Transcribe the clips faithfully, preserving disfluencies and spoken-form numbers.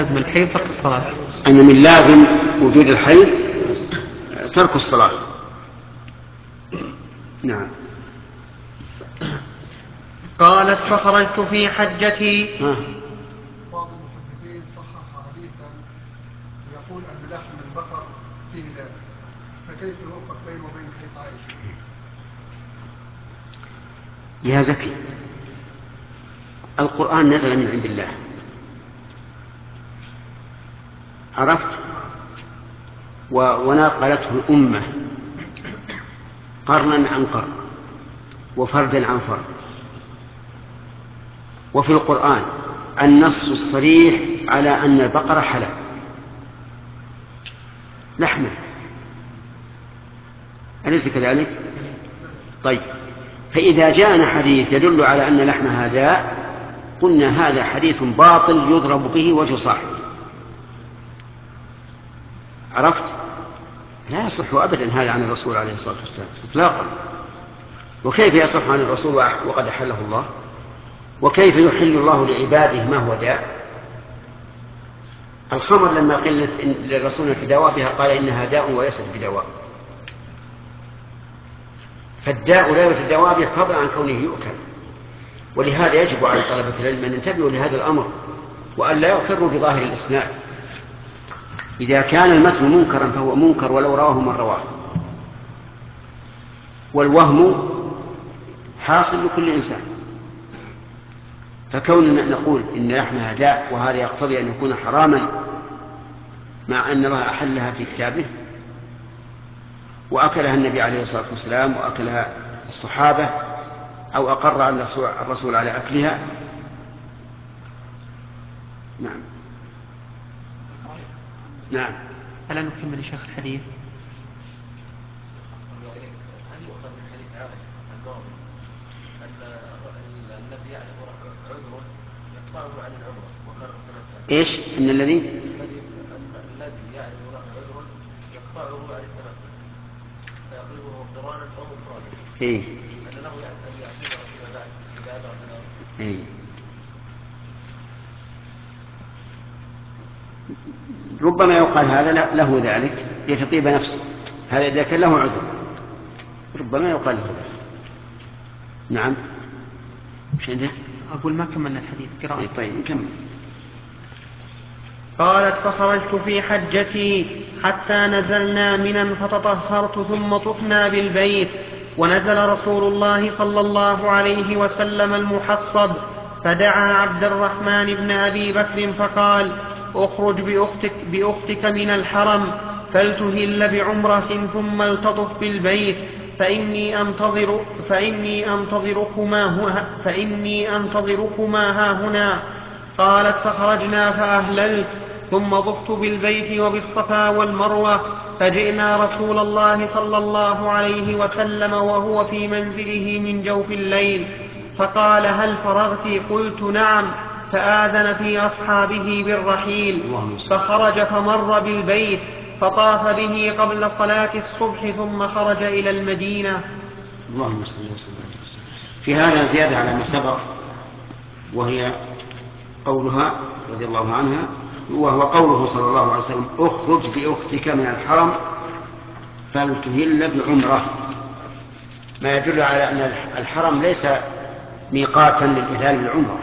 لازم الحيض ترك الصلاة. أن من لازم وجود الحيض ترك الصلاة. نعم. قالت فخرجت في حجتي. ها. بعض المحدثين صحح حديثا يقول أن لحم البقر فيه داء، فكيف يوفق بينه وبين حديث عائشة؟ يا زكي، القرآن نزل من عند الله، عرفت؟ وناقلته الأمة قرنا عن قرن وفردا عن فرد. وفي القرآن النص الصريح على أن البقرة حلال لحمه، أليس كذلك؟ طيب، فإذا جاءنا حديث يدل على أن لحمها داء قلنا هذا حديث باطل يضرب به وجه صاحبه، عرفت؟ لا يصح أبدا هذا عن الرسول عليه الصلاة والسلام إطلاقا. وكيف يصح عن الرسول وقد أحله الله؟ وكيف يحل الله لعباده ما هو داء؟ الخمر لما قيل للرسول في دوابها قال إنها داء وليست بدواء، فالداء لا يتداوى به فضلا عن كونه يؤكل. ولهذا يجب على طلبة العلم أن ينتبهوا لهذا الأمر وأن لا يغتروا بظاهر الإسناد. إذا كان المتن منكرا فهو منكر ولو رواه من رواه، والوهم حاصل لكل إنسان. فكوننا نقول إن لحمها داء وهذا يقتضي أن يكون حراما مع أن الله أحلها في كتابه وأكلها النبي عليه الصلاة والسلام وأكلها الصحابة أو أقر الرسول على أكلها. نعم. نعم. ألا نكمل يا شيخ الحديث؟ إيش؟ إن الذي الذي يعرف له عذر يقطعه عن التمتع فيقلبه قرانا أو مفرادا. إيه؟ أن له أن يعتبر فيما بعد إذا أدرك له. إيه؟ ربما يقال هذا له ذلك لتطيب نفسه، هذا إذا كان له عذر ربما يقال له ذلك. نعم. مش عنده؟ أقول ما كملنا الحديث قراءة. إيه طيب نكمل. قالت فخرجت في حجتي حتى نزلنا منا فتطهرت ثم طفنا بالبيت، ونزل رسول الله صلى الله عليه وسلم المحصب فدعا عبد الرحمن بن أبي بكر فقال اخرج بأختك, بأختك من الحرم فلتهل بعمرة ثم التطف بالبيت فإني أنتظر فإني أنتظركما هنا فإني أنتظركما ها هنا. قالت فخرجنا فأهللت ثم طفت بالبيت وبالصفا والمروة، فجئنا رسول الله صلى الله عليه وسلم وهو في منزله من جوف الليل فقال هل فرغت؟ قلت نعم، فآذن في أصحابه بالرحيل فخرج فمر بالبيت فطاف به قبل صلاة الصبح ثم خرج إلى المدينة. اللهم صل وسلم. في هذا زيادة على ما سبق، وهي قولها رضي الله عنها، وهو قوله صلى الله عليه وسلم اخرج بأختك من الحرم فلتهل بعمرة، ما يدل على أن الحرم ليس ميقاتا للإهلال بالعمرة،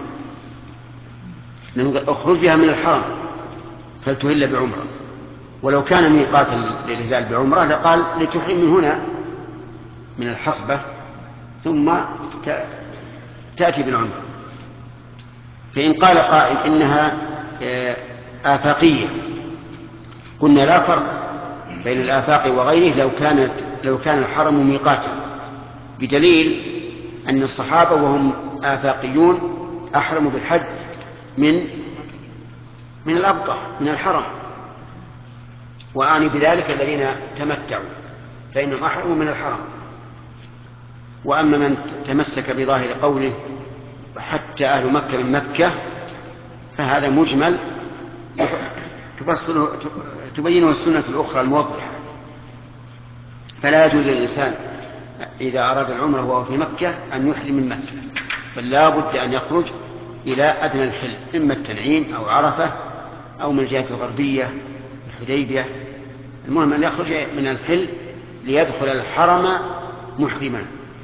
اخرجها من الحرم فلتهل بعمرة، ولو كان ميقاتا للإهلال بعمرة لقال لتحرم من هنا من الحصبة ثم تأتي بالعمرة. فإن قال قائل إنها آفاقية قلنا لا فرق بين الآفاق وغيره لو كانت لو كان الحرم ميقاتا، بدليل أن الصحابة وهم آفاقيون أحرموا بالحج من من الأبطح من الحرم، وأعني بذلك الذين تمتعوا فإنهم أحرموا من الحرم. وأما من تمسك بظاهر قوله حتى أهل مكة من مكة فهذا مجمل تفصله تبينه السنة الأخرى الموضحة، فلا يجوز للإنسان إذا أراد العمرة وهو في مكة أن يحرم من مكة، بل لا بد أن يخرج إلى أدنى الحل إما التنعيم أو عرفة أو من الجهة الغربية الحديبية، المهم أن يخرج من الحل ليدخل الحرم محرما.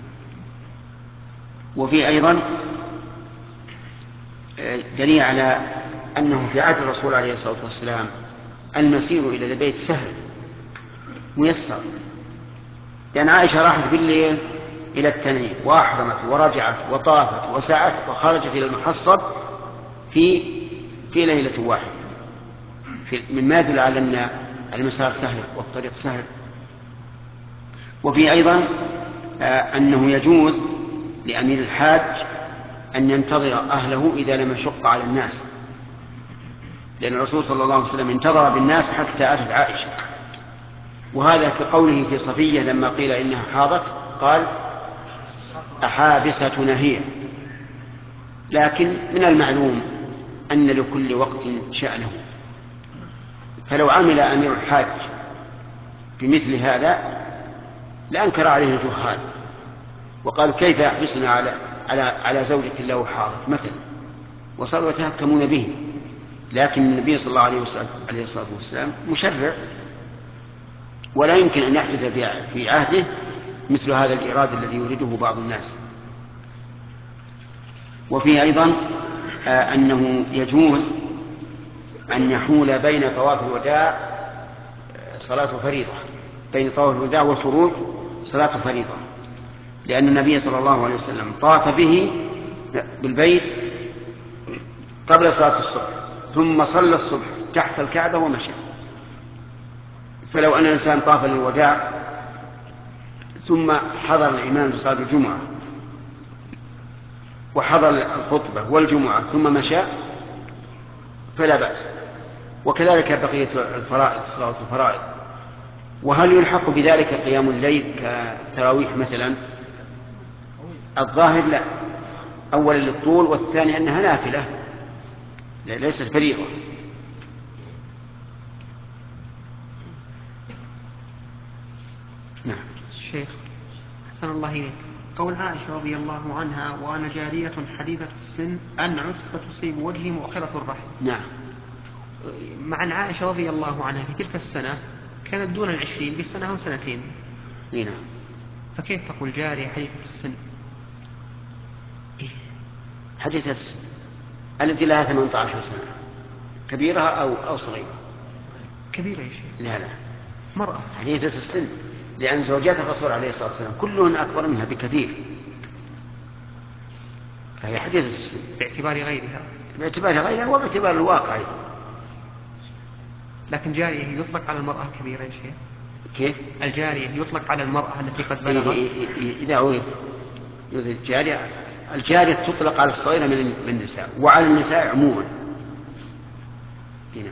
وفي أيضا دليل على أنه في عهد الرسول عليه الصلاة والسلام المسير إلى البيت سهل ميسر، لأن عائشة راحت بالليل إلى التنعيم وأحرمت ورجعت وطافت وسعت وخرجت إلى المحصب في في ليلة واحدة، مما يدل على أن المسار سهل والطريق سهل. وفي أيضا أنه يجوز لأمير الحاج أن ينتظر أهله إذا لم يشق على الناس، لأن الرسول صلى الله عليه وسلم انتظر بالناس حتى أتت عائشة، وهذا كقوله في صفية لما قيل إنها حاضت قال أحابستنا هي. لكن من المعلوم أن لكل وقت شأنه، فلو عمل أمير الحاج بمثل هذا لأنكر عليه الجهال وقالوا كيف يحبسنا على على على زوجة له حاضت مثلا، وصاروا يتهكمون به. لكن النبي صلى الله عليه الصلاة والسلام مشرع، ولا يمكن أن يحدث في عهده مثل هذا الإيراد الذي يريده بعض الناس. وفي أيضا آه أنه يجوز أن يحول بين طواف الوداع صلاة فريضة، بين طواف الوداع والخروج صلاة فريضة، لأن النبي صلى الله عليه وسلم طاف به بالبيت قبل صلاة الصبح ثم صلى الصبح تحت الكعبة ومشى. فلو أن الإنسان طاف للوداع ثم حضر الإمام لصلاة الجمعة وحضر الخطبة والجمعة ثم مشى فلا بأس، وكذلك بقية الفرائض صلاة الفرائض. وهل يلحق بذلك قيام الليل كتراويح مثلا؟ الظاهر لا، أولا للطول، والثاني أنها نافلة ليست فريضة. نعم. الشيخ أحسن الله إليك، قول عائشة رضي الله عنها وأنا جارية حديثة السن أنعس فتصيب وجهي مؤخرة الرحم. نعم. مع أن عائشة رضي الله عنها في تلك السنة كانت دون العشرين بسنة أو سنتين. نعم. فكيف تقول جارية حديثة السن؟ حديثة السن التي لها ثمانية عشر سنة، كبيرة أو أو صغيرة؟ كبيرة يا شيخ. لا لا، مرأة حديثة السن، لأن زوجات الرسول عليه الصلاة والسلام كلهن أكبر منها بكثير، فهي حديثة السن باعتبار غيرها. باعتبار غيرها وباعتبار الواقع. لكن جارية يطلق على المرأة الكبيرة يا شيخ؟ كيف؟ الجارية يطلق على المرأة التي قد بلغت. إذا أريد الجارية، الجارية تطلق على الصغيرة من النساء وعلى النساء عموما. هنا.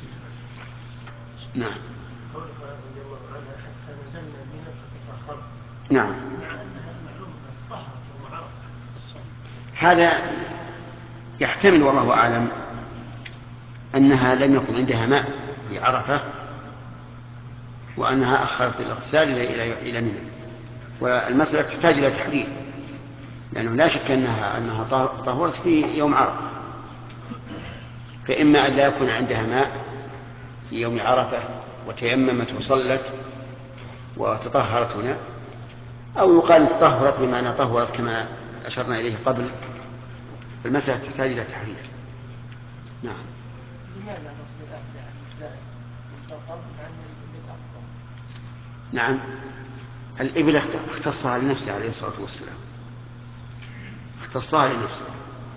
نعم. نعم. هذا يحتمل والله أعلم أنها لم يكن عندها ماء في عرفة وأنها أخرت الاغتسال إلى إلى منى، والمسألة تحتاج إلى تحرير، لأنه لا شك أنها أنها طهرت في يوم عرفة، فإما أن لا يكون عندها ماء في يوم عرفة وتيممت وصلت وتطهرت هنا، أو يقال تطهرت بمعنى طهرت كما أشرنا إليه قبل. المسألة تحتاج إلى تحرير. نعم. نعم. الإبل اختصها لنفسه عليه الصلاة والسلام، اختصها لنفسه،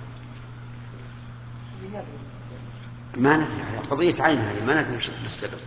ما نفي على قضية عينها، ما نفي بالسبب.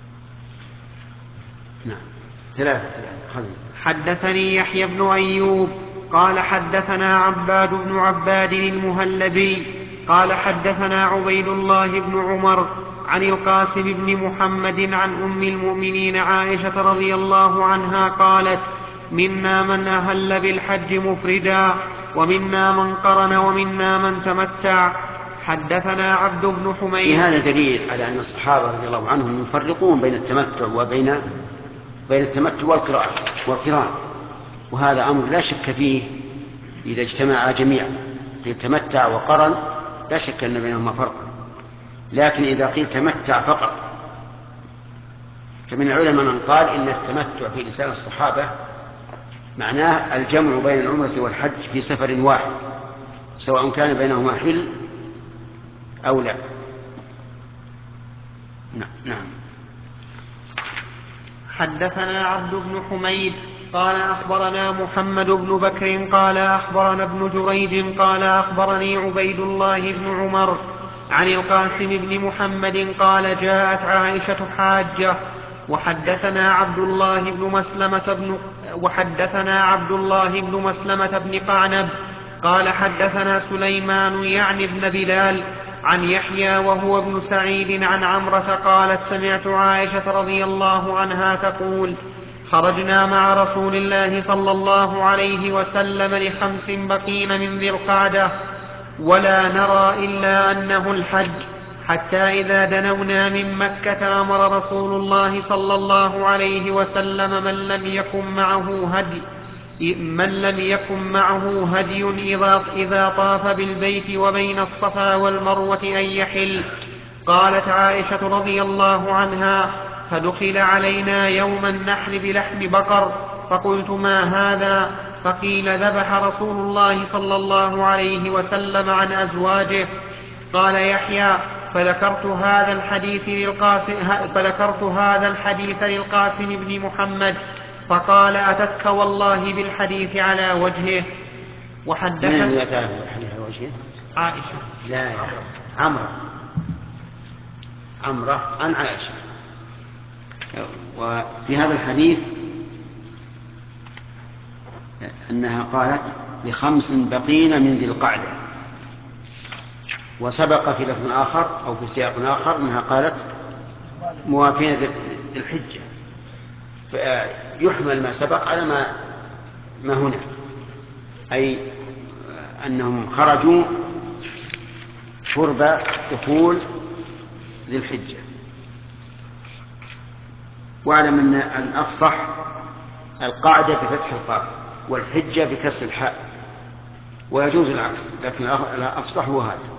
نعم. ثلاثة. حدثني يحيى بن أيوب قال حدثنا عباد بن عباد المهلبي قال حدثنا عبيد الله بن عمر عن القاسم بن محمد عن أم المؤمنين عائشة رضي الله عنها قالت: منا من أهل بالحج مفردا ومنا من قرن ومنا من تمتع. حدثنا عبد بن حميد. هذا دليل على أن الصحابة رضي الله عنهم يفرقون بين التمتع وبين بين التمتع والقران والقران وهذا أمر لا شك فيه إذا اجتمعا جميعا في تمتع وقرن، لا شك أن بينهما فرقا. لكن إذا قيل تمتع فقط، فمن العلماء من قال إن التمتع في لسان الصحابة معناه الجمع بين العمرة والحج في سفر واحد، سواء كان بينهما حل أو لا. نعم. حدثنا عبد بن حميد قال أخبرنا محمد بن بكر قال أخبرنا ابن جريج قال أخبرني عبيد الله بن عمر عن القاسم بن محمد قال جاءت عائشة حاجة. وحدثنا عبد الله بن مسلمة بن وحدثنا عبد الله بن مسلمة بن قعنب قال حدثنا سليمان يعني ابن بلال عن يحيى وهو ابن سعيد عن عمرة قالت سمعت عائشة رضي الله عنها تقول خرجنا مع رسول الله صلى الله عليه وسلم لخمس بقين من ذي القعدة ولا نرى إلا أنه الحج، حتى إذا دنونا من مكة أمر رسول الله صلى الله عليه وسلم من لم يكن معه هدي من لم يكن معه هدي إذا, إذا طاف بالبيت وبين الصفا والمروة أن يحل. قالت عائشة رضي الله عنها فدخل علينا يوم النحر بلحم بقر فقلت ما هذا؟ فقيل ذبح رسول الله صلى الله عليه وسلم عن أزواجه. قال يحيى فذكرت هذا الحديث للقاسم فذكرت هذا الحديث للقاسم بن محمد فقال أتتك والله بالحديث على وجهه. وحدثت من الذي أتاه بالحديث على وجهه؟ عائشة. لا يا عمرو عمرة عن عائشة. وفي هذا الحديث أنها قالت لخمس بقين من ذي القعدة، وسبق في لفظ آخر أو في سياق آخر أنها قالت موافين ذي الحجة، فيحمل ما سبق على ما ما هنا، أي أنهم خرجوا قرب دخول ذي الحجة. واعلم أن الأفصح القاعدة بفتح القاف والحجة بكسر الحاء، ويجوز العكس، لكن الأفصح هو هذا.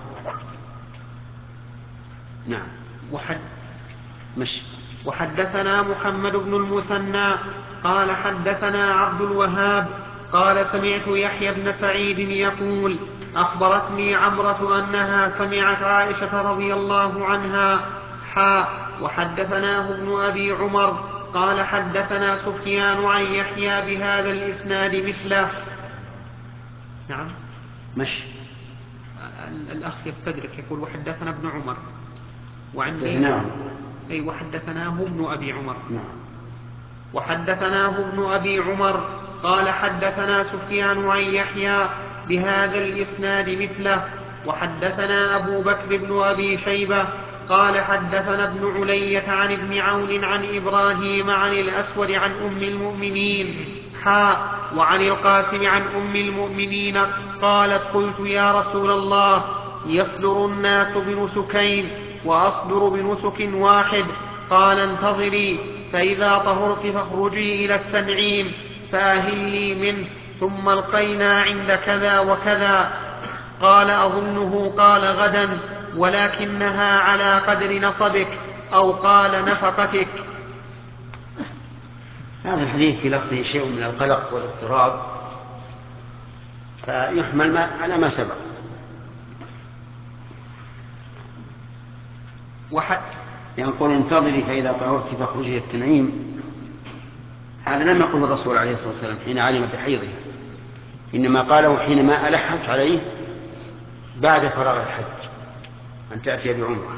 نعم. وحد مش وحدثنا محمد بن المثنى قال حدثنا عبد الوهاب قال سمعت يحيى بن سعيد يقول أخبرتني عمرة أنها سمعت عائشة رضي الله عنها حاء. وحدثناه ابن أبي عمر قال حدثنا سفيان عن يحيى بهذا الإسناد مثله. نعم. مش الأخ يستدرك يقول وحدثنا ابن عمر وعندي نعم. أي وحدثناه ابن أبي عمر. نعم. وحدثناه ابن أبي عمر قال حدثنا سفيان عن يحيى بهذا الإسناد مثله. وحدثنا أبو بكر بن أبي شيبة قال حدثنا ابن علية عن ابن عون عن إبراهيم عن الأسود عن أم المؤمنين حاء. وعن القاسم عن أم المؤمنين قالت قلت يا رسول الله يصدر الناس بنسكين وأصدر بنسك واحد؟ قال انتظري فإذا طهرت فاخرجي إلى التنعيم فأهلي منه ثم القينا عند كذا وكذا. قال أظنه قال غدا ولكنها على قدر نصبك أو قال نفقتك. هذا الحديث في لفظه شيء من القلق والاضطراب، فيحمل ما على ما سبق. وحد يقول انتظري فإذا طهرت فاخرجي التنعيم، هذا لم يقله الرسول عليه الصلاة والسلام حين علم بحيضها، إنما قاله حينما ألحت عليه بعد فراغ الحج أن تأتي بعمرة.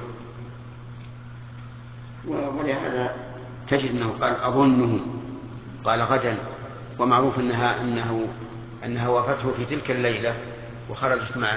ولهذا تجد أنه قال أظنه قال غدا، ومعروف أنها أنه أنها وافته في تلك الليلة وخرجت معه.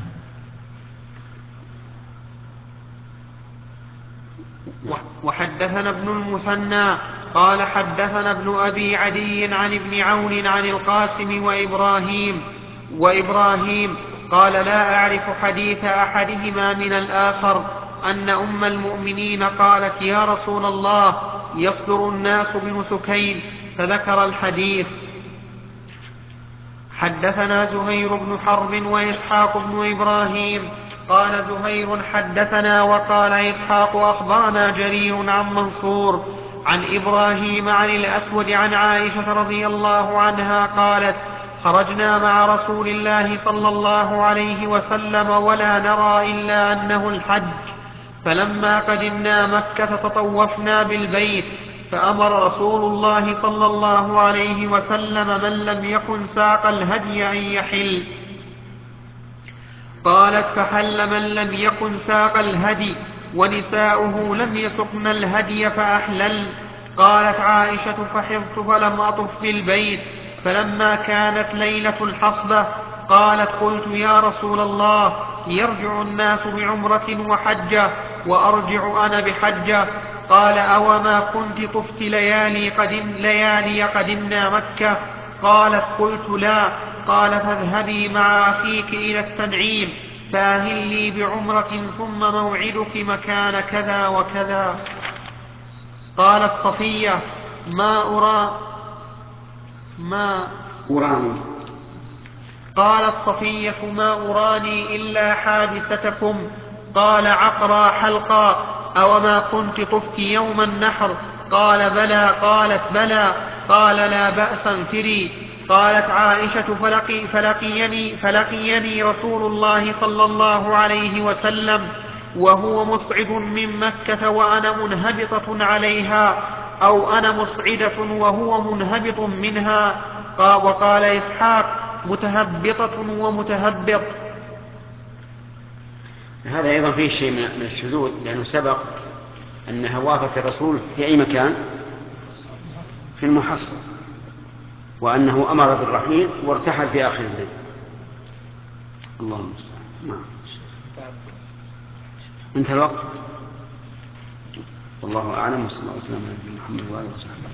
وحدثنا ابن المثنى قال حدثنا ابن أبي عدي عن ابن عون عن القاسم وإبراهيم وإبراهيم قال لا أعرف حديث أحدهما من الآخر أن أم المؤمنين قالت يا رسول الله يصدر الناس بنسكين، فذكر الحديث. حدثنا زهير بن حرب وإسحاق بن إبراهيم قال زهير حدثنا وقال إسحاق أخبرنا جرير عن منصور عن إبراهيم عن الأسود عن عائشة رضي الله عنها قالت خرجنا مع رسول الله صلى الله عليه وسلم ولا نرى إلا أنه الحج، فلما قدمنا مكة تطوفنا بالبيت، فأمر رسول الله صلى الله عليه وسلم من لم يكن ساق الهدي أن يحل. قالت فحل من لم يكن ساق الهدي ونساؤه لم يسقن الهدي فأحلل. قالت عائشة فحضت فلم أطف بالبيت، فلما كانت ليلة الحصبة قالت قلت يا رسول الله يرجع الناس بعمرة وحجة وأرجع أنا بحجة. قال أوما كنت طفت ليالي, قدم ليالي قدمنا مكة؟ قالت قلت لا. قال فاذهبي مع أخيك إلى التنعيم فأهلي بعمرة ثم موعدك مكان كذا وكذا. قالت صفية ما أرى ما أراني قالت صفية ما أراني إلا حابستكم. قال عقرى حلقا أوما كنت طفت يوم النحر؟ قال بلى. قالت بلى. قال لا بأس انفري. قالت عائشة فلقي فلقيني, فلقيني رسول الله صلى الله عليه وسلم وهو مصعد من مكة وأنا منهبطة عليها، أو أنا مصعدة وهو منهبط منها. وقال إسحاق متهبطة ومتهبط. هذا أيضا فيه شيء من الشذوذ، لأنه سبق أنها وافت الرسول في أي مكان في المحصن، وأنه أمر بالرحيل وارتحل في آخر الليل. اللهم المستعان. نعم. انتهى الوقت. والله أعلم، وصلى الله وسلم على نبينا محمد وآله وصحبه.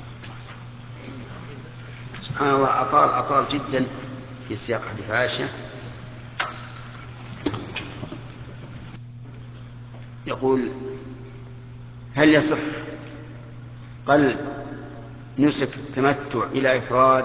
سبحان الله، أطال أطال جدا في سياق حديث عائشة. يقول هل يصح قلب نسك التمتع إلى إفراد،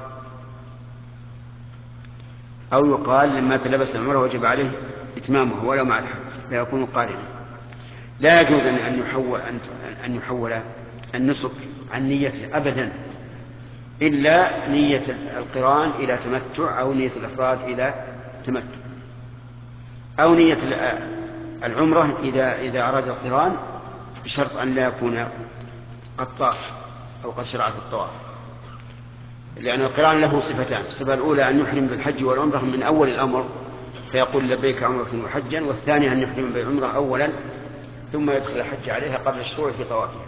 أو يقال لما تلبس العمرة وجب عليه إتمامه ولو مع الحج لا يكون قارنا؟ لا يجوز أن يحول أن يحول النسك عن نيته أبدا، إلا نية القران إلى تمتع، أو نية الإفراد إلى تمتع، أو نية العمرة إذا إذا أراد القران، بشرط أن لا يكون قد طاف أو قد شرع في الطواف، لأن القران له صفتان: الصفة الأولى أن يحرم بالحج والعمرة من أول الأمر فيقول لبيك عمرة وحجا، والثانية أن يحرم بالعمرة أولا ثم يدخل الحج عليها قبل الشروع في طوافها.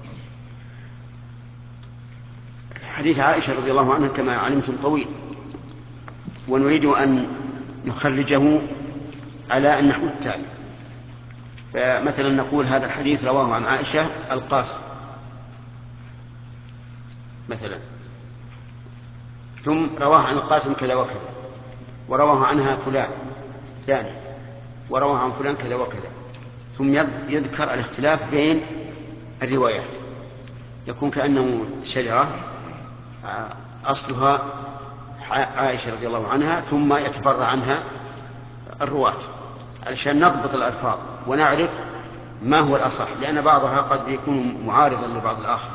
حديث عائشة رضي الله عنها كما علمتم طويل، ونريد أن نخرجه على النحو التالي. فمثلا نقول هذا الحديث رواه عن عائشة القاسم مثلا، ثم رواه عن القاسم كذا وكذا، ورواه عنها فلان ثاني، ورواه عن فلان كذا وكذا، ثم يذكر الاختلاف بين الروايات، يكون كأنه شجرة أصلها عائشة رضي الله عنها ثم يتفرع عنها الرواة، علشان نضبط الألفاظ ونعرف ما هو الأصح، لأن بعضها قد يكون معارضا لبعض الآخر.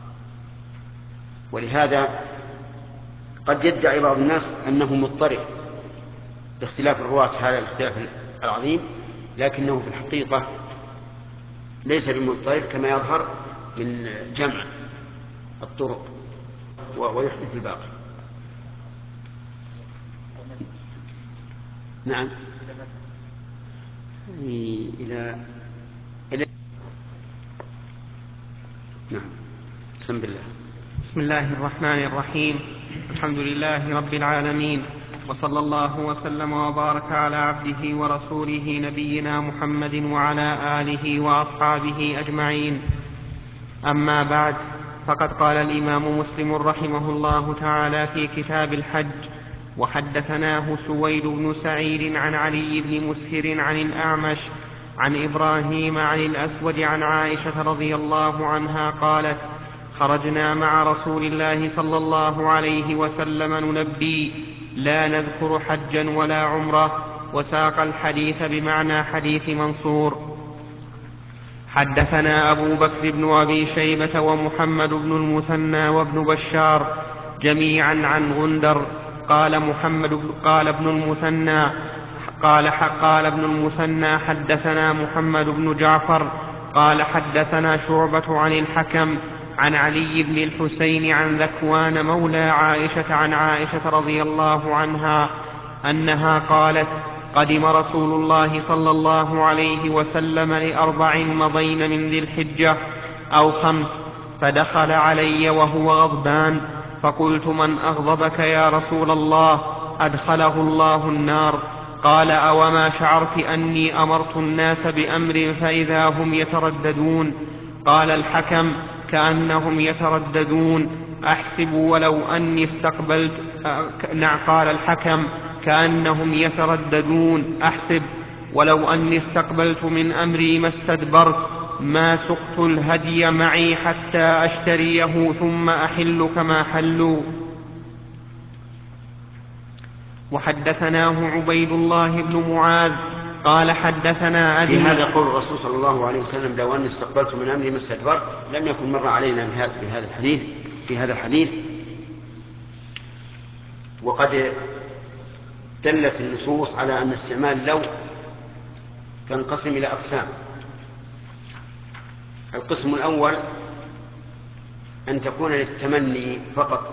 ولهذا قد يدعي بعض الناس أنه مضطرب باختلاف الرواة هذا الاختلاف العظيم، لكنه في الحقيقة ليس بمضطرب كما يظهر من جمع الطرق ويحدث الباقي. نعم. إلى إلى نعم. بسم الله. بسم الله الرحمن الرحيم. الحمد لله رب العالمين، وصلى الله وسلم وبارك على عبده ورسوله نبينا محمد وعلى آله وأصحابه أجمعين. أما بعد، فقد قال الإمام مسلم رحمه الله تعالى في كتاب الحج: وحدثناه سويد بن سعيد عن علي بن مسهر عن الأعمش عن إبراهيم عن الأسود عن عائشة رضي الله عنها قالت: خرجنا مع رسول الله صلى الله عليه وسلم نلبي لا نذكر حجا ولا عمرة، وساق الحديث بمعنى حديث منصور. حدثنا أبو بكر بن أبي شيبة ومحمد بن المثنى وابن بشار جميعا عن غندر. قال محمد قال ابن المثنى قال قال ابن المثنى حدثنا محمد بن جعفر قال حدثنا شعبة عن الحكم عن علي بن الحسين عن ذكوان مولى عائشة عن عائشة رضي الله عنها أنها قالت: قدم رسول الله صلى الله عليه وسلم لأربع مضين من ذي الحجة أو خمس، فدخل علي وهو غضبان، فقلت: من أغضبك يا رسول الله؟ أدخله الله النار. قال: أوما شعرت أني أمرت الناس بأمر فإذا هم يترددون؟ قال الحكم: كأنهم يترددون، أحسب ولو أني استقبلت نعم قال الحكم: كأنهم يترددون، أحسب ولو أني استقبلت من أمري ما استدبرت، ما سقت الهدي معي حتى أشتريه ثم أحل كما حلوا. وحدثناه عبيد الله بن معاذ قال حدثنا أبي. في هذا قول الرسول صلى الله عليه وسلم: لو أني استقبلت من أمري ما استدبرت، لم يكن مر علينا بهذا الحديث في هذا الحديث. وقد دلت النصوص على أن استعمال لو تنقسم إلى أقسام. القسم الأول أن تكون للتمني فقط،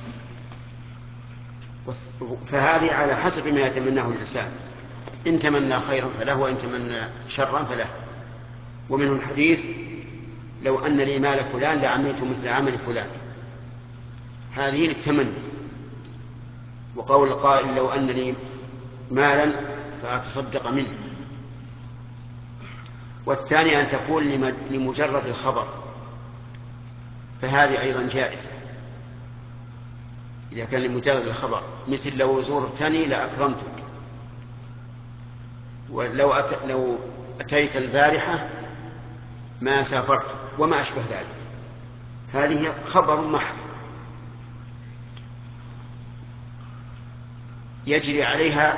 فهذه على حسب ما يتمناه الإنسان، إن تمنى خيرا فله وإن تمنى شرا فله. ومنه الحديث: لو أن لي مال فلان لعملت مثل عمل فلان، هذه للتمني. وقول القائل: لو أن لي مالا فأتصدق منه. والثاني أن تكون لمجرد الخبر، فهذه أيضا جائزة إذا كان لمجرد الخبر، مثل: لو زرتني لأكرمتك، ولو أت... لو أتيت البارحة ما سافرت، وما أشبه ذلك. هذه خبر محض يجري عليها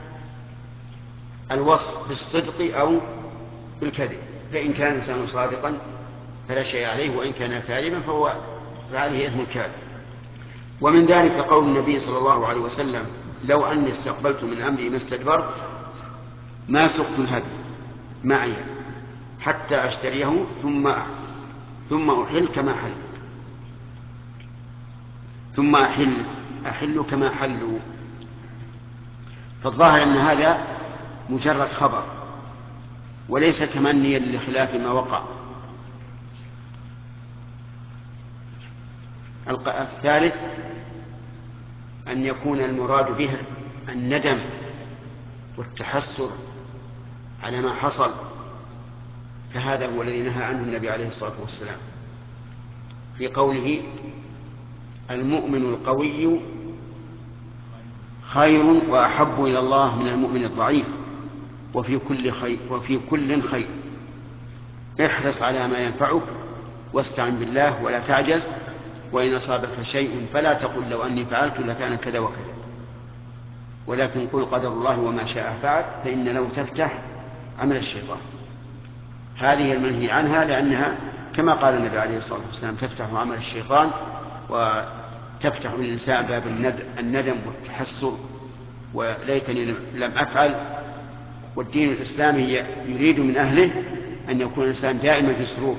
الوصف بالصدق أو بالكذب، فإن كان الإنسان صادقا فلا شيء عليه، وإن كان كاذبا فهو فعليه إثم الكاذب. ومن ذلك قول النبي صلى الله عليه وسلم: لو أني استقبلت من أمري ما استدبرت، ما سقت الهدي معي حتى أشتريه ثم ثم أحل كما حل ثم أحل أحل كما حلوا. فالظاهر أن هذا مجرد خبر وليس تمنيا لخلاف ما وقع. الثالث أن يكون المراد به الندم والتحسر على ما حصل، فهذا هو الذي نهى عنه النبي عليه الصلاة والسلام في قوله: المؤمن القوي خير وأحب إلى الله من المؤمن الضعيف، وفي كل خير وفي كل خير، احرص على ما ينفعك واستعن بالله ولا تعجز، وإن أصابك شيء فلا تقل لو أني فعلت لكان كذا وكذا، ولكن قل قدر الله وما شاء فعل، فإن لو تفتح عمل الشيطان. هذه المنهي عنها لأنها كما قال النبي عليه الصلاة والسلام: تفتح عمل الشيطان وتفتح للإنسان باب الندم والتحسر وليتني لم أفعل. والدين الإسلامي يريد من أهله أن يكون الإنسان دائما في سرور.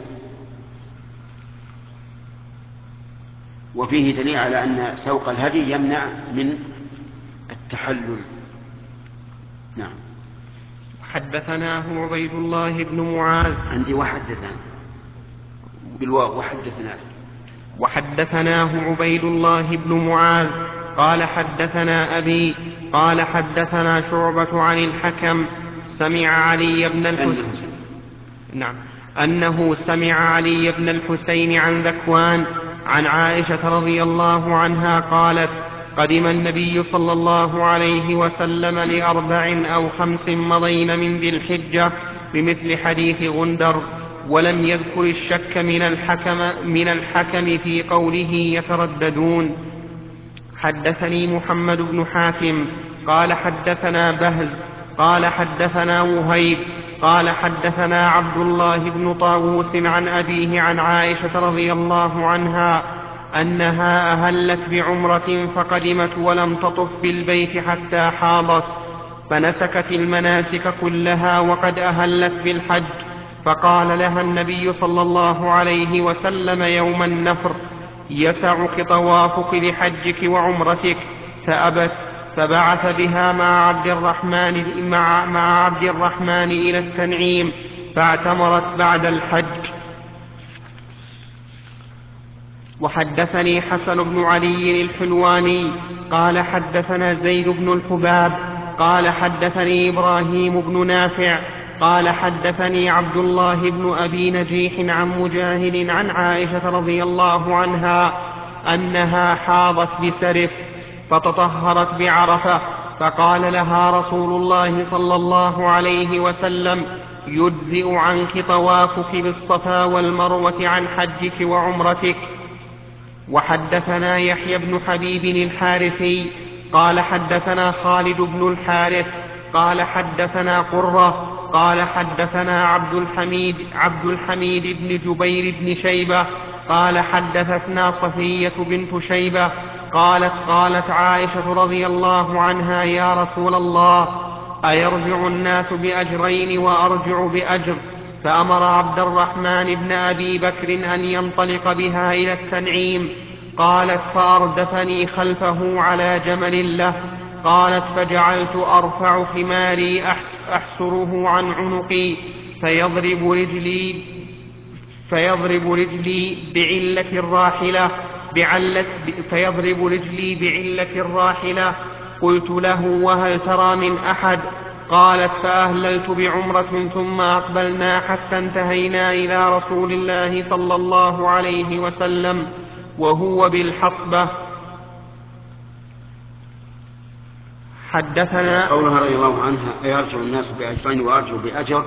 وفيه دليل على أن سوق الهدي يمنع من التحلل. نعم. حدثناه عبيد الله بن معاذ. عندي وحدثنا بالواو وحدثنا. وحدثناه عبيد الله بن معاذ قال حدثنا أبي قال حدثنا شعبة عن الحكم سمع علي بن الحسين نعم أنه سمع علي بن الحسين عن ذكوان عن عائشة رضي الله عنها قالت: قدم النبي صلى الله عليه وسلم لأربع أو خمس مضين من ذي الحجة بمثل حديث غندر، ولم يذكر الشك من الحكم, من الحكم في قوله يترددون. حدثني محمد بن حاتم قال حدثنا بهز قال حدثنا وهيب قال حدثنا عبد الله بن طاووس عن أبيه عن عائشة رضي الله عنها أنها أهلت بعمرة فقدمت ولم تطف بالبيت حتى حاضت، فنسكت المناسك كلها وقد أهلت بالحج، فقال لها النبي صلى الله عليه وسلم يوم النفر: يسعك طوافك لحجك وعمرتك، فأبت، فبعث بها مع عبد الرحمن, مع, مع عبد الرحمن إلى التنعيم، فاعتمرت بعد الحج. وحدثني حسن بن علي الحلواني قال حدثنا زيد بن الحباب قال حدثني إبراهيم بن نافع قال حدثني عبد الله بن أبي نجيح عن مجاهد عن عائشة رضي الله عنها أنها حاضت بسرف فتطهرت بعرفة، فقال لها رسول الله صلى الله عليه وسلم: يجزئ عنك طوافك بالصفا والمروة عن حجك وعمرتك. وحدثنا يحيى بن حبيب الحارثي قال حدثنا خالد بن الحارث قال حدثنا قرة قال حدثنا عبد الحميد عبد الحميد بن جبير بن شيبة قال حدثتنا صفية بنت شيبة قالت قالت عائشة رضي الله عنها: يا رسول الله، أيرجع الناس بأجرين وأرجع بأجر؟ فأمر عبد الرحمن بن أبي بكر أن ينطلق بها إلى التنعيم. قالت: فأردفني خلفه على جمل له. قالت: فجعلت أرفع حماري أحسره عن عنقي فيضرب رجلي فيضرب رجلي بعلة الراحلة بعلة فيضرب رجلي بعلة الراحلة. قلت له: وهل ترى من أحد؟ قالت: فأهللت بعمرة ثم أقبلنا حتى انتهينا إلى رسول الله صلى الله عليه وسلم وهو بالحصبة. حدثنا قولها رضي الله عنها: يرجع الناس بأجرين وأرجع بأجر،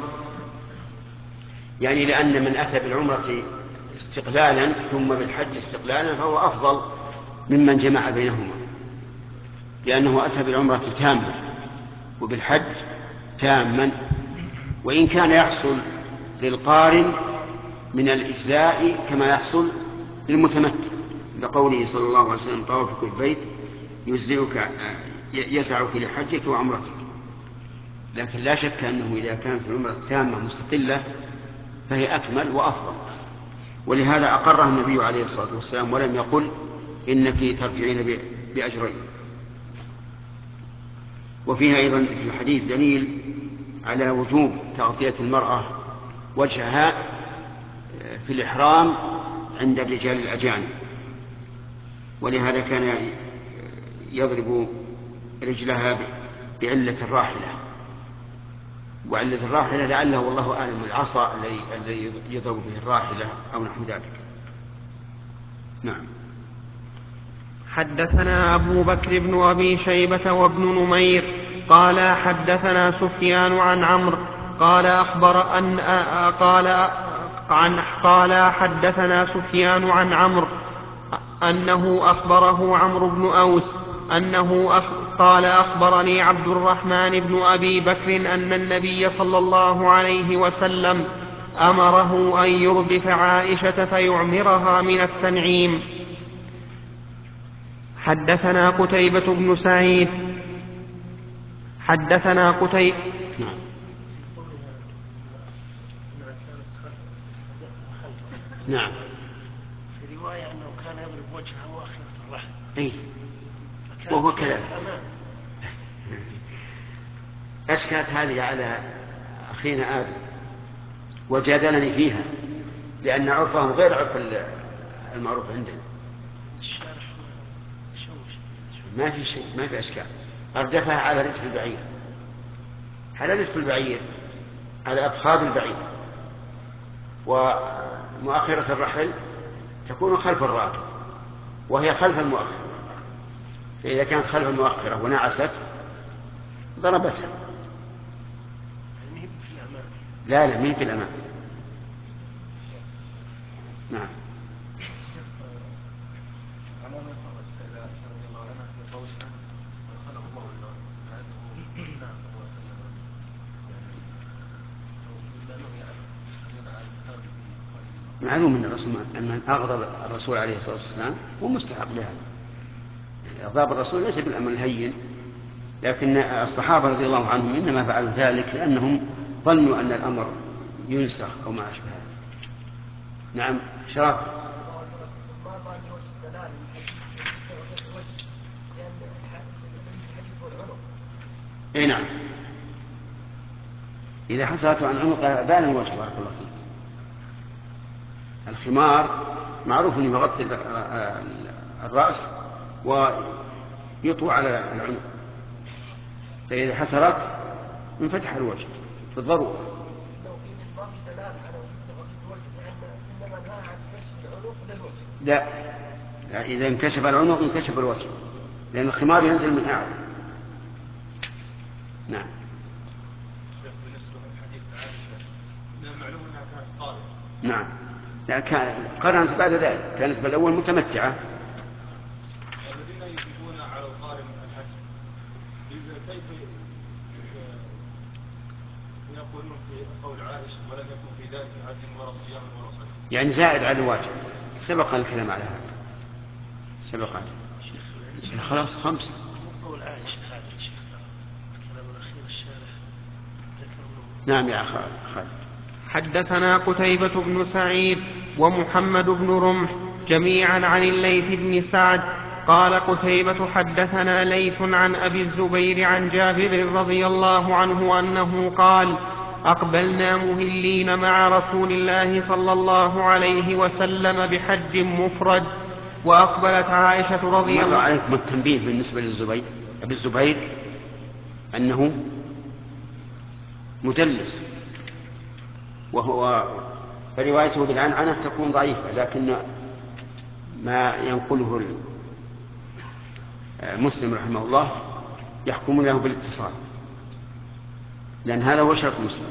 يعني لأن من أتى بالعمرة استقلالا ثم بالحج استقلالا فهو أفضل ممن جمع بينهما، لأنه أتى بالعمرة تامة وبالحج تاما، وإن كان يحصل للقارن من الإجزاء كما يحصل للمتمتع، لقوله صلى الله عليه وسلم: طوافك البيت يجزئك يسعك لحجك وعمرتك. لكن لا شك أنه إذا كانت العمرة تامة مستقلة فهي أكمل وأفضل، ولهذا أقرها النبي عليه الصلاة والسلام ولم يقل إنك ترجعين بأجرين. وفيها أيضا في الحديث دليل على وجوب تغطية المرأة وجهها في الإحرام عند الرجال الأجانب، ولهذا كان يضرب رجلها بعلة الراحلة، وعلة الراحلة لعله والله أعلم العصا الذي يضرب به الراحلة أو نحو ذلك. نعم. حدثنا أبو بكر بن أبي شيبة وابن نمير قال حدثنا سفيان عن عمرو قال أخبر أن قال عن قال حدثنا سفيان عن عمرو أنه أخبره عمرو بن أوس أنه أخ قال أخبرني عبد الرحمن بن أبي بكر أن النبي صلى الله عليه وسلم أمره أن يردف عائشة فيعمرها من التنعيم. حدثنا قتيبة بن سعيد حدثنا قتيبة نعم. في رواية أنه كان يضرب وجهه مؤخرة الرحل. إيه؟ وهو كذلك. أشكلت هذه على أخينا آدم وجادلني فيها، لأن عرفهم غير عرف المعروف عندنا. ما في شيء، ما في أشكال. أردفها على رجل البعير، على رجل البعير، على أفخاذ البعير، ومؤخرة الرحل تكون خلف الراكب وهي خلف المؤخرة، فإذا كانت خلف المؤخرة ونعست ضربتها. لا لا مين في الأمام. نعم. معلوم من الرسول أن من أغضب الرسول عليه الصلاة والسلام هو مستحق لهذا. إغضاب الرسول ليس بالأمر الهين، لكن الصحابة رضي الله عنهم إنما فعلوا ذلك لأنهم ظنوا أن الأمر ينسخ أو ما أشبه. نعم شرف. اي نعم، إذا حصلت عن عنق بان الوجه. بارك الله فيك. الخمار معروف أنه يغطي الرأس ويطوى على العنق، فإذا حصلت انفتح الوجه بالضرورة. لا. لا، إذا انكشف العنق انكشف الوجه، لأن الخمار ينزل من أعلى. نعم. بالنسبة لحديث عائشة إنها معلوم أنها كانت قارئة. نعم، لا كان قرنت بعد ذلك، كانت بالأول متمتعة. الذين يجيبون على القارئ من الحج كيف يقولون في قول عائشة ولم يكن في ذلك هدي ولا صيام ولا صلاة؟ يعني زائد على الواجب. سبق الكلام على هذا، سبق عليه. خلاص خمسة. قول عائشة هذا الشيخ الكلام الأخير الشارح ذكر. نعم يا خالد. حدثنا قتيبة بن سعيد ومحمد بن رمح جميعا عن الليث بن سعد قال قتيبة حدثنا ليث عن أبي الزبير عن جابر رضي الله عنه أنه قال أقبلنا مهلين مع رسول الله صلى الله عليه وسلم بحج مفرد، وأقبلت عائشة رضي الله عنها. مر عليكم التنبيه بالنسبة للزبير أبي الزبير أنه مدلس، وهو فروايته بالعنعنة تكون ضعيفة، لكن ما ينقله مسلم رحمه الله يحكم له بالاتصال، لأن هذا هو شرط مسلم.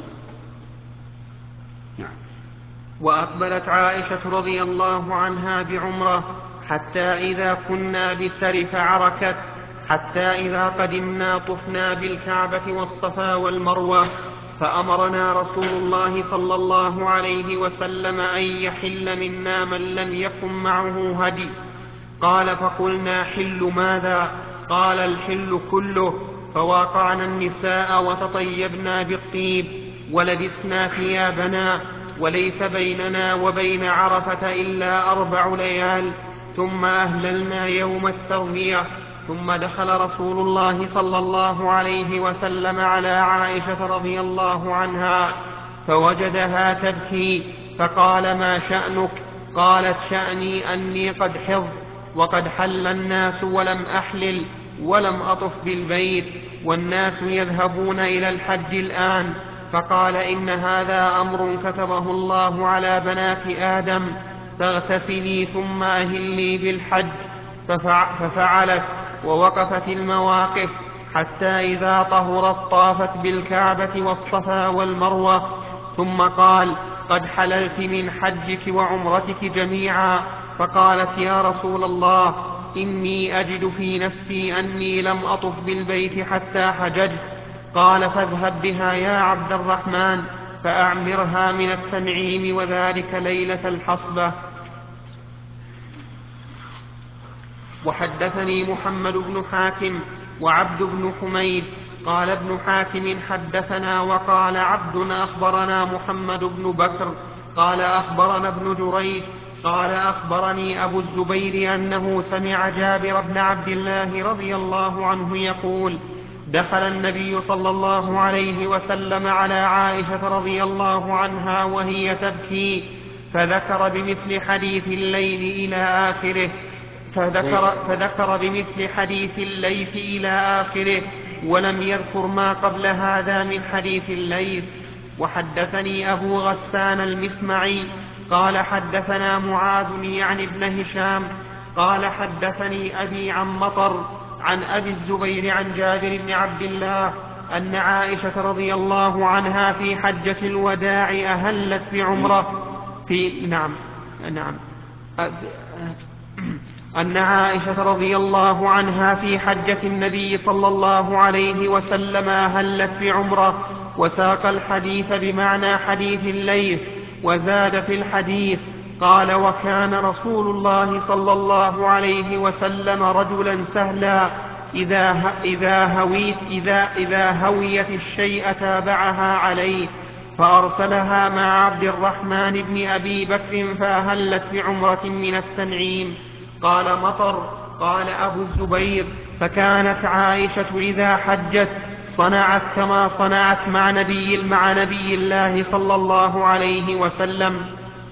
نعم. وأقبلت عائشة رضي الله عنها بعمرة حتى إذا كنا بسرف عركت، حتى إذا قدمنا طفنا بالكعبة والصفا والمروة، فأمرنا رسول الله صلى الله عليه وسلم أن يحل منا من لم يكن معه هدي. قال فقلنا حل ماذا؟ قال الحل كله. فواقعنا النساء وتطيبنا بالطيب ولبسنا ثيابنا، وليس بيننا وبين عرفة إلا أربع ليال، ثم أهللنا يوم التروية. ثم دخل رسول الله صلى الله عليه وسلم على عائشة رضي الله عنها فوجدها تبكي، فقال ما شأنك؟ قالت شأني أني قد حضت وقد حل الناس ولم أحلل ولم أطف بالبيت، والناس يذهبون إلى الحج الآن. فقال إن هذا أمر كتبه الله على بنات آدم، فاغتسلي ثم أهلي بالحج. ففعلت ووقفت المواقف حتى إذا طهرت طافت بالكعبة والصفا والمروة، ثم قال قد حللت من حجك وعمرتك جميعا. فقالت يا رسول الله إني أجد في نفسي أني لم أطف بالبيت حتى حججت. قال فاذهب بها يا عبد الرحمن فأعمرها من التنعيم، وذلك ليلة الحصبة. وحدثني محمد بن حاتم وعبد بن حميد قال ابن حاتم حدثنا وقال عبد أخبرنا محمد بن بكر قال أخبرنا ابن جريج قال أخبرني أبو الزبير أنه سمع جابر بن عبد الله رضي الله عنه يقول دخل النبي صلى الله عليه وسلم على عائشة رضي الله عنها وهي تبكي، فذكر بمثل حديث الليل إلى آخره فذكر, فذكر بمثل حديث الليث إلى آخره، ولم يذكر ما قبل هذا من حديث الليث. وحدثني أبو غسان المسمعي قال حدثنا معاذ يعني ابن هشام قال حدثني أبي عن مطر عن أبي الزبير عن جابر بن عبد الله أن عائشة رضي الله عنها في حجة الوداع أهلت بعمرة في نعم نعم أن عائشة رضي الله عنها في حجة النبي صلى الله عليه وسلم أهلت بعمرة، وساق الحديث بمعنى حديث الليث، وزاد في الحديث قال: وكان رسول الله صلى الله عليه وسلم رجلا سهلا إذا, إذا, هويت إذا, إذا هويت الشيء تابعها عليه، فأرسلها مع عبد الرحمن بن أبي بكر فأهلت بعمرة من التنعيم. قال مطر: قال أبو الزبير: فكانت عائشة إذا حجت صنعت كما صنعت مع نبي, مع نبي الله صلى الله عليه وسلم.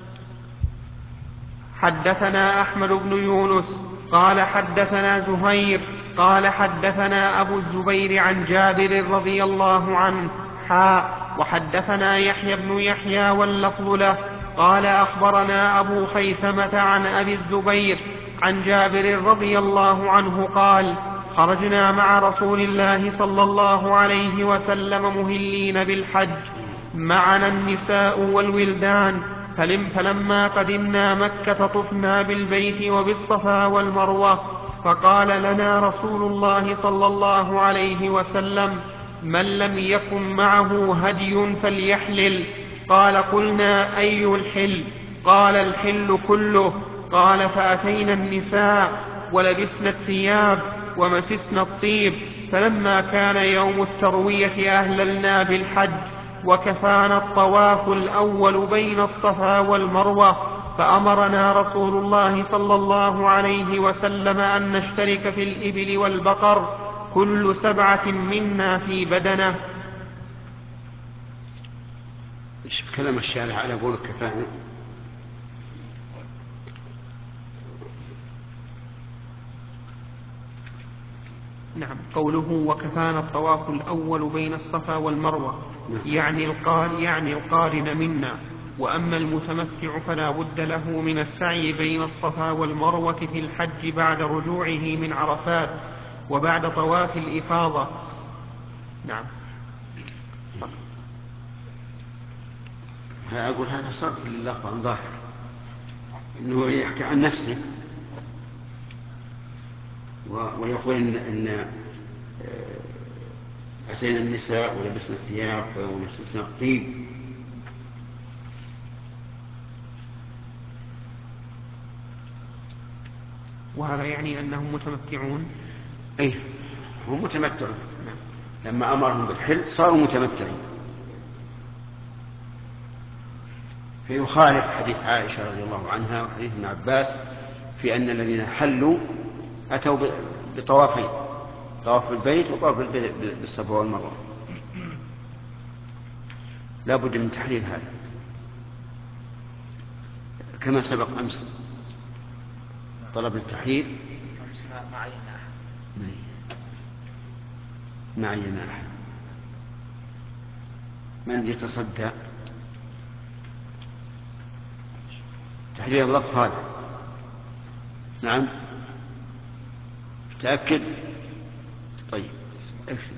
حدثنا أحمد بن يونس قال حدثنا زهير قال حدثنا أبو الزبير عن جابر رضي الله عنه حاء وحدثنا يحيى بن يحيى واللفظ له قال أخبرنا أبو خيثمة عن أبي الزبير عن جابر رضي الله عنه قال: خرجنا مع رسول الله صلى الله عليه وسلم مهلين بالحج، معنا النساء والولدان، فلم فلما قدمنا مكة طفنا بالبيت وبالصفا والمروة، فقال لنا رسول الله صلى الله عليه وسلم: من لم يكن معه هدي فليحلل. قال: قلنا: أي الحل؟ قال: الحل كله. قال: فأتينا النساء ولبسنا الثياب ومسسنا الطيب، فلما كان يوم التروية أهللنا بالحج، وكفانا الطواف الأول بين الصفا والمروة، فأمرنا رسول الله صلى الله عليه وسلم أن نشترك في الإبل والبقر، كل سبعة منا في بدنه. ايش كلام الشارع على قول كفانا؟ نعم، قوله وكفانا الطواف الأول بين الصفا والمروة يعني القارن يعني القارن منا، وأما المتمتع فلا بد له من السعي بين الصفا والمروة في الحج بعد رجوعه من عرفات وبعد طواف الإفاضة. نعم. أقول هذا صرف لللفظ عن ظاهر إنه يحكي عن نفسه ويقول إن, إن أتينا النساء ولبسنا الثياب ومسسنا الطيب. وهذا يعني أنهم متمتعون. أي هم متمتعون، لما أمرهم بالحل صاروا متمتعين. فيخالف حديث عائشة رضي الله عنها وحديث ابن عباس في أن الذين حلوا أتوا بطوافين، طواف البيت وطواف بالصفا والمروة. لا بد من تحليل هذا كما سبق أمس. طلب التحليل ما عينا أحد ما عينا أحد. من يتصدى تحليل اللفظ هذا؟ نعم، تأكد. طيب اكتب.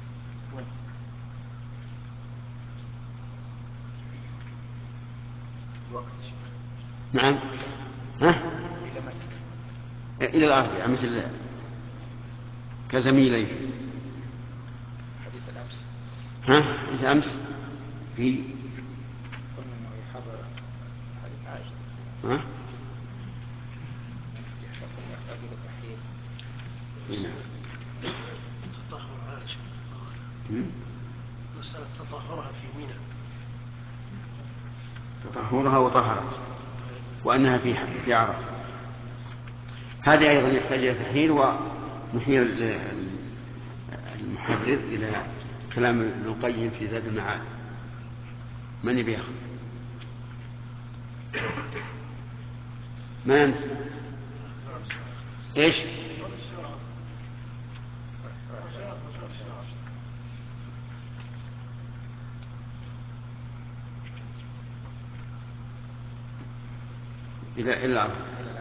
نعم. ها؟ إلى الأربعاء مثل كزميلين. حديث الأمس. ها؟ الأمس في قلنا أنه يحضر حديث عائشة. ها؟ يحتاج إلى تحليل. تطهر عائشة مسألة تطهرها في منى، تطهرها وطهرت وأنها في في عرفة. هذه أيضا يحتاج إلى تحليل، ونحيل المحرر إلى كلام ابن القيم في زاد المعاد. من يبي ياخذ؟ ما أنت؟ إيش؟ إلى إلى الأرض.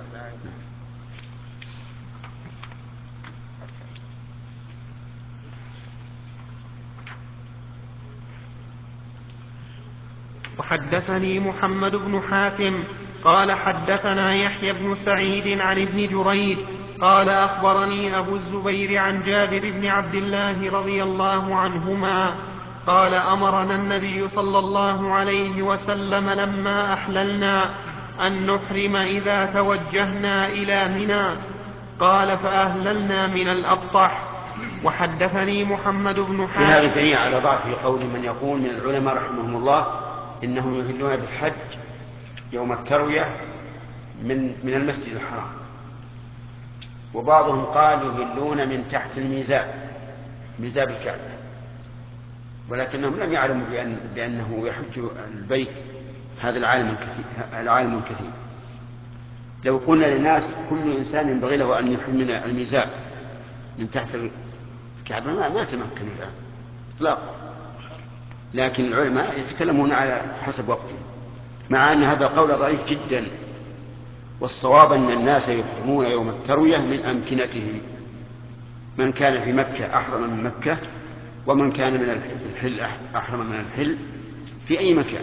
وحدثني محمد بن حاتم قال حدثنا يحيى بن سعيد عن ابن جريج قال أخبرني أبو الزبير عن جابر بن عبد الله رضي الله عنهما قال: أمرنا النبي صلى الله عليه وسلم لما أحللنا أن نحرم إذا توجهنا إلى منى. قال فأهللنا من الأبطح. وحدثني محمد بن في حاتم. هذا دليل على ضعف قول من يقول من العلماء رحمهم الله إنهم يهلون بالحج يوم التروية من من المسجد الحرام، وبعضهم قال يهلون من تحت الميزاب، ميزاب الكعبة، ولكنهم لم يعلموا بأن بأنه يحج البيت هذا العالم الكثير العالم الكثير. لو قلنا للناس كل إنسان ينبغي له أن يحل من الميزاب من تحت الكعبة ما, ما تمكن الآن إطلاقا، لكن العلماء يتكلمون على حسب وقتهم، مع أن هذا القول ضعيف جدا، والصواب أن الناس يحرمون يوم التروية من أمكنتهم، من كان في مكة أحرم من مكة، ومن كان من الحل أحرم من الحل في أي مكان.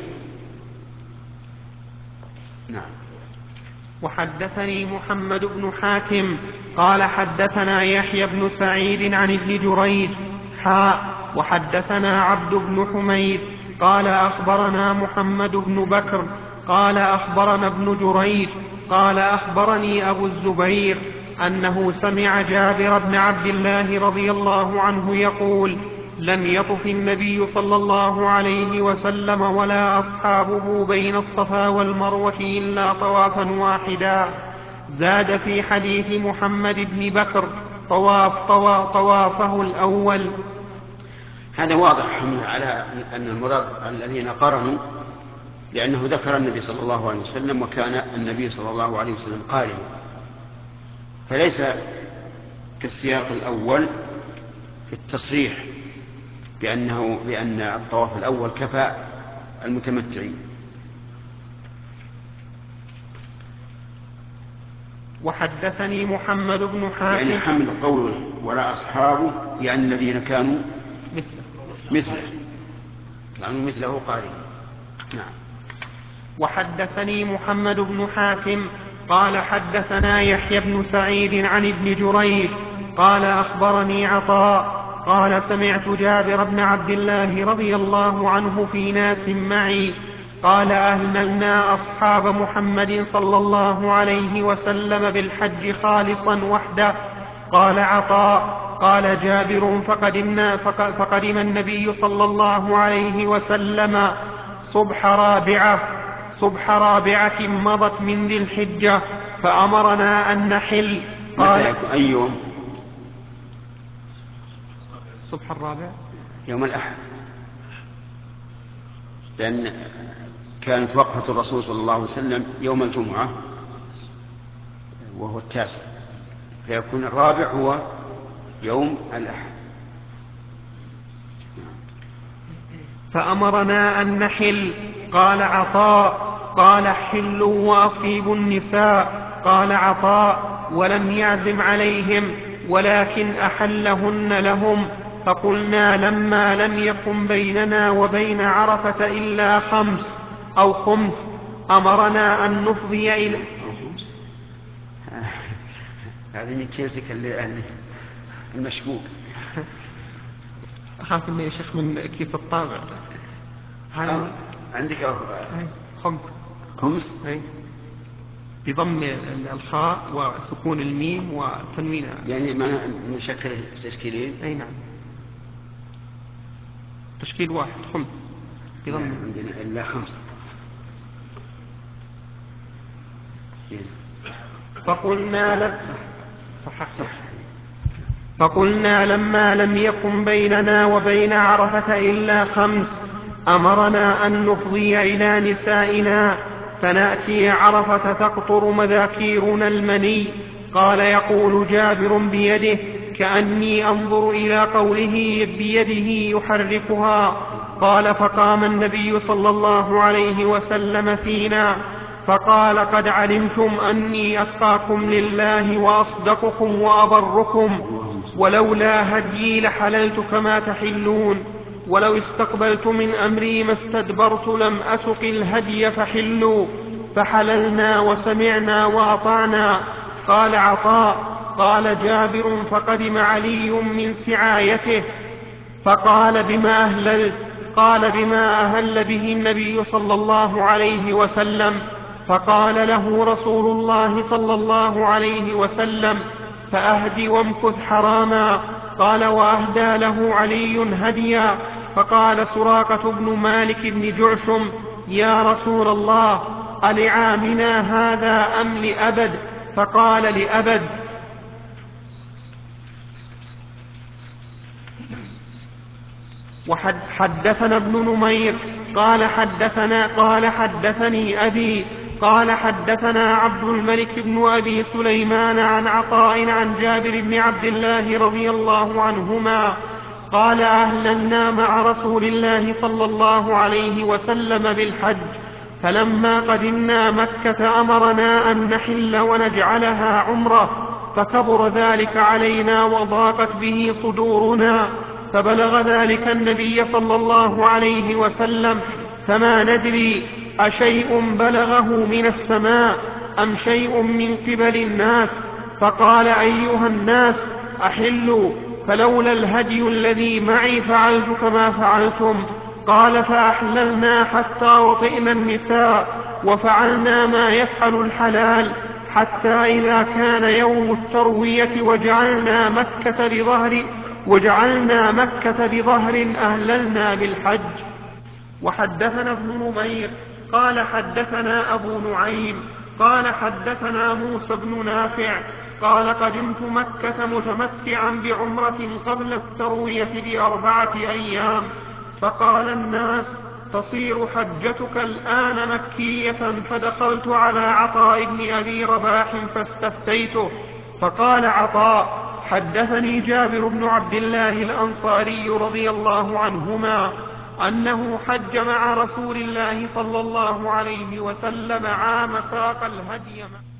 نعم. وحدثني محمد بن حاتم قال حدثنا يحيى بن سعيد عن ابن جريج حاء وحدثنا عبد بن حميد قال أخبرنا محمد بن بكر قال أخبرنا ابن جريج قال أخبرني أبو الزبير أنه سمع جابر بن عبد الله رضي الله عنه يقول لم يطف النبي صلى الله عليه وسلم ولا أصحابه بين الصفا والمروة إلا طوافا واحدا. زاد في حديث محمد بن بكر طواف طوا طوافه الأول. هذا واضح على أن المراد الذين قرنوا، لأنه ذكر النبي صلى الله عليه وسلم وكان النبي صلى الله عليه وسلم قارنا، فليس كالسياق الأول في التصريح بأنه بأن الطواف الأول كفى المتمتعين. وحدثني محمد بن حاتم يعني حمل قوله ولا أصحابه يعني الذين كانوا مثله مثله يعني مثله قارئ. نعم. وحدثني محمد بن حاتم قال حدثنا يحيى بن سعيد عن ابن جريج قال أخبرني عطاء قال سمعت جابر بن عبد الله رضي الله عنه في ناس معي قال أهللنا أصحاب محمد صلى الله عليه وسلم بالحج خالصا وحده. قال عطاء قال جابر فقدمنا فقدم النبي صلى الله عليه وسلم صبح رابعة صبح رابعة مضت من ذي الحجة فأمرنا أن نحل. قال أي يوم؟ صبح الرابع يوم الأحد، لأن كانت وقفة الرسول صلى الله عليه وسلم يوم الجمعة وهو التاسع، فيكون الرابع هو يوم الأحد. فأمرنا أن نحل. قال عطاء قال حلوا وأصيبوا النساء. قال عطاء ولم يعزم عليهم ولكن أحلهن لهم. فقلنا لما لم يكن بيننا وبين عرفة إلا خمس أو خمس أمرنا أن نفضي إلى هذه من كيسك المشكوك. أخاف إني يا شيخ من كيس الطابع. هذا عندك أو خمس خمس أي بضم الخاء وسكون الميم وتنوين يعني ما نشكل تشكيلين. أي نعم تشكيل واحد خمس بضم لا عندنا إلا خمس. فقلنا لم صححت فقلنا لما لم يكن بيننا وبين عرفة إلا خمس أمرنا أن نفضي إلى نسائنا فنأتي عرفة تقطر مذاكيرنا المني. قال يقول جابر بيده كأني أنظر إلى قوله بيده يحركها. قال فقام النبي صلى الله عليه وسلم فينا فقال قد علمتم أني أتقاكم لله وأصدقكم وأبركم، ولولا هديي لحللت كما تحلون، ولو استقبلت من أمري ما استدبرت لم أسق الهدي فحلوا. فحللنا وسمعنا وأطعنا. قال عطاء قال جابر فقدم علي من سعايته فقال بما أهللت؟ قال بما أهل به النبي صلى الله عليه وسلم. فقال له رسول الله صلى الله عليه وسلم: فأهد وامكث حراما. قال: وأهدى له علي هديا. فقال سراقة بن مالك بن جعشم: يا رسول الله، ألعامنا هذا أم لأبد؟ فقال: لأبد. وحدثنا ابن نمير قال حدثنا قال حدثني أبي قال حدثنا عبد الملك بن أبي سليمان عن عطاء عن جابر بن عبد الله رضي الله عنهما قال: أهللنا مع رسول الله صلى الله عليه وسلم بالحج، فلما قدمنا مكة أمرنا أن نحل ونجعلها عمرة، فكبر ذلك علينا وضاقت به صدورنا، فبلغ ذلك النبي صلى الله عليه وسلم، فما ندري أشيء بلغه من السماء أم شيء من قبل الناس، فقال: أيها الناس، أحلوا، فلولا الهدي الذي معي فعلت كما فعلتم. قال: فأحللنا حتى وطئنا النساء، وفعلنا ما يفعل الحلال، حتى إذا كان يوم التروية وجعلنا مكة بظهر وجعلنا مكة بظهر أهللنا بالحج. وحدثنا ابن نمير قال حدثنا أبو نعيم قال حدثنا موسى بن نافع قال: قدمت مكة متمتعا بعمرة قبل التروية بأربعة أيام، فقال الناس: تصير حجتك الآن مكية، فدخلت على عطاء بن أبي رباح فاستفتيته، فقال عطاء: حدثني جابر بن عبد الله الأنصاري رضي الله عنهما أنه حج مع رسول الله صلى الله عليه وسلم عام ساق الهدي.